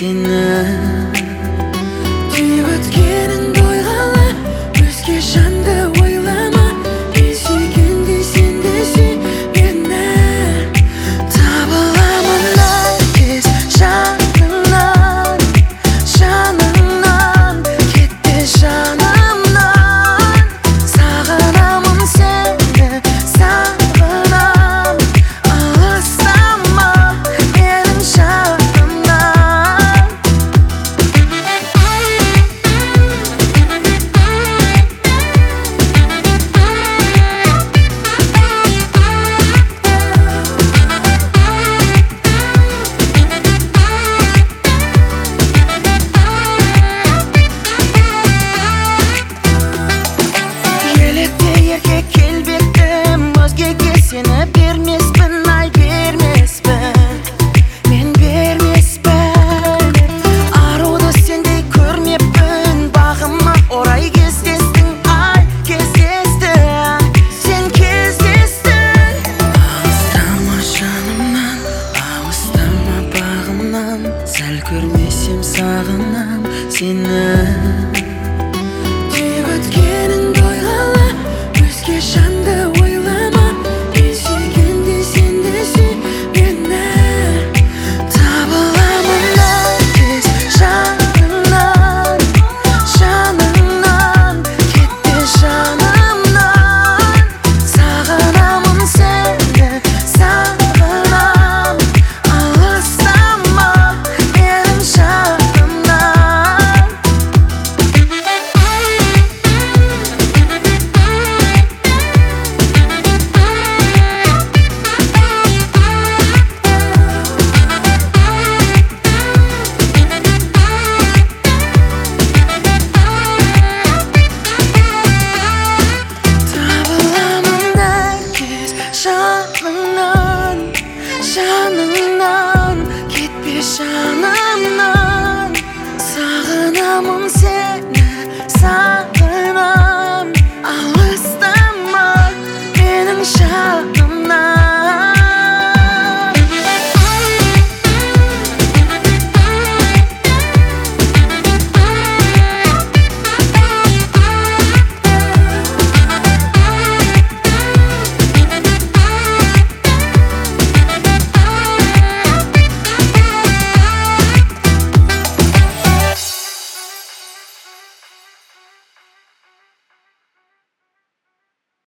seni. Tüyüp ötkenin boygala, özge жанды ойлама. Мен сүйгенде сен де сүй мені. Табыламын әркез жаныңнан, жаныңнан, кетпе жанымнан. Сағынамын сені, сағынам, алыстама менің жанымнан. Елетте еркек келбеттім, өзгеге сені бермеспін, ай бермеспін, мен бермеспін. Аруды сендей көрмеппін, бағыма орай кездестің, ай кездестің, сен кездестің. Алыстама жанымнан, алыстама бағымнан, сәл көрмесем сағынам сені. Түйіп өткенін бойлала, өзге жанды ойлама. Мен сүйгенде сен де сүй мені. Табыламын әркез жаныңнан, жаныңнан, кетпе жанымнан. Сағынамын сені, сағынам, алыстама менің жанымнан. Табыламын әркез жаныңнан, жаныңнан, кетпе жанымнан. Сағынамын сені,